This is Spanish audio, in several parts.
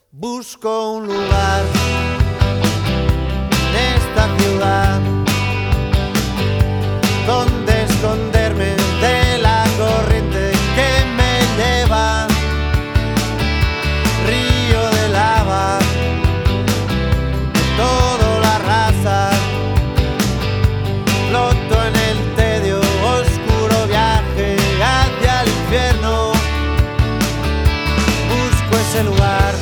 Busco un lugar en esta ciudad donde esconderme de la corriente que me lleva, río de lava, todo la raza, floto en el tedio, oscuro viaje hacia el infierno. Busco ese lugar.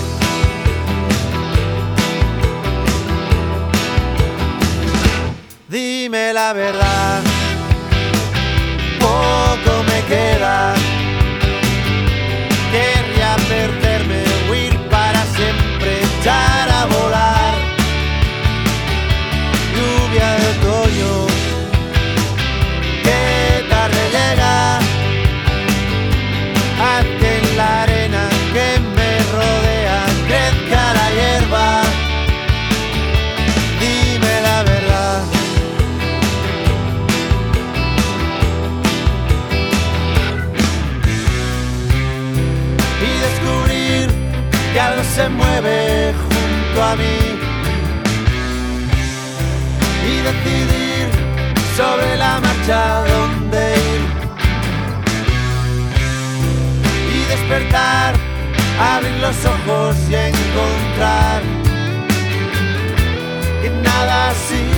Dime la verdad, poco me queda. Querría perderme, huir para siempre, echar a volar. Lluvia de otoño, qué tarde llega. Haz que en la arena que me rodea crezca la hierba. Dime la verdad. Que algo se mueve junto a mí y decidir sobre la marcha dónde ir y despertar, abrir los ojos y encontrar que nada así